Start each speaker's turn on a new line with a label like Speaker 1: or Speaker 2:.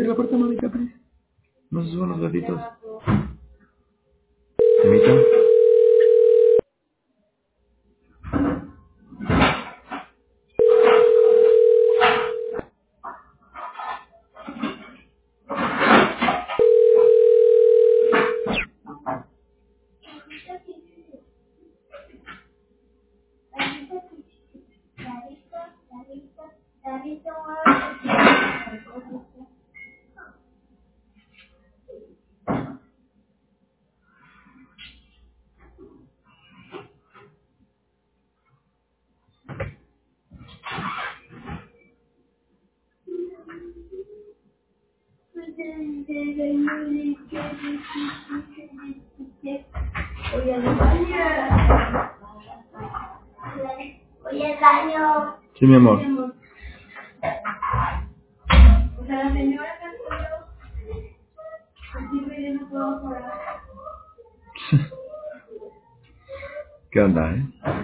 Speaker 1: Cierra la puerta, mami, Capri. No se suban los gatitos. Mamita. Sí, mi amor. ¿Qué onda,